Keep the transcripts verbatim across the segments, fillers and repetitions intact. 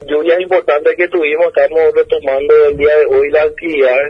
lluvias importantes que tuvimos, estamos retomando el día de hoy las actividades,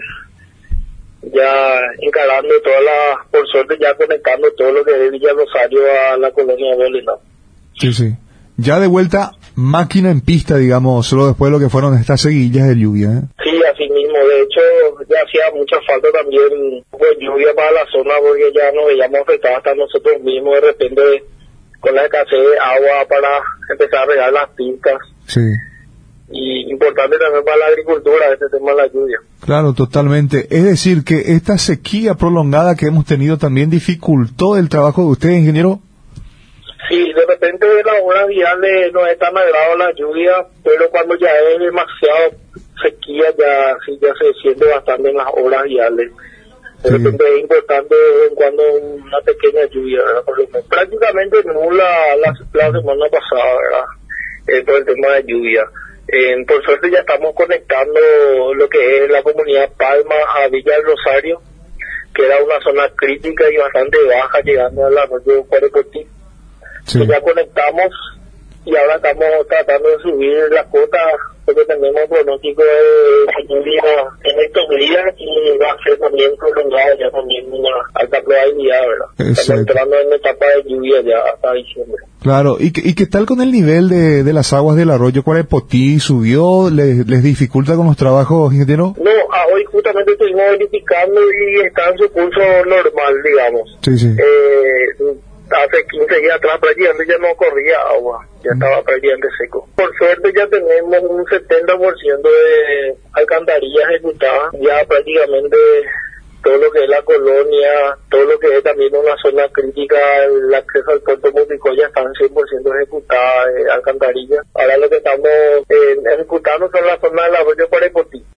ya encarando todas las, por suerte ya conectando todo lo que es de Villa Rosario a la colonia Bolívar. Sí, sí. Ya de vuelta, máquina en pista, digamos, solo después de lo que fueron estas seguillas de lluvia, ¿eh? Sí, así mismo. De hecho, ya hacía mucha falta también pues, lluvia para la zona, porque ya nos veíamos afectados hasta nosotros mismos de repente con la escasez de agua para empezar a regar las pistas. Sí. Y importante también para la agricultura este tema de la lluvia. Claro, totalmente. Es decir, que esta sequía prolongada que hemos tenido también dificultó el trabajo de ustedes, ingeniero. Sí, de repente de las horas viales no es tan agrado la lluvia, pero cuando ya es demasiado sequía ya sí ya se siente bastante en las horas viales. De sí. repente es importante en cuando una pequeña lluvia, ¿verdad? Por lo menos, prácticamente nula la, la semana pasada, ¿verdad? Eh, por el tema de lluvia. Eh, por suerte ya estamos conectando lo que es la comunidad Palma a Villa del Rosario, que era una zona crítica y bastante baja llegando al arroyo Cuarepotí. Sí. Ya conectamos y ahora estamos tratando de subir la cota porque tenemos pronóstico de lluvia en estos días y va a ser también prolongado ya también una alta probabilidad, ¿verdad? Exacto. Estamos entrando en etapa de lluvia ya hasta diciembre. Claro, ¿y, y qué tal con el nivel de, de las aguas del arroyo Cuarepotí? ¿Subió? ¿Les, les dificulta con los trabajos, ingeniero? No, a hoy justamente estuvimos verificando y está en su curso normal, digamos. Sí, sí. Eh, hace quince días atrás prácticamente ya no corría agua, ya mm. estaba prácticamente seco. Por suerte ya tenemos un setenta por ciento de alcantarillas ejecutadas, ya prácticamente todo lo que es la colonia, todo lo que es también una zona crítica, el acceso al puerto Motico ya están cien por ciento ejecutadas, eh, alcantarillas. Ahora lo que estamos eh, ejecutando son las zonas del arroyo Cuarepotí.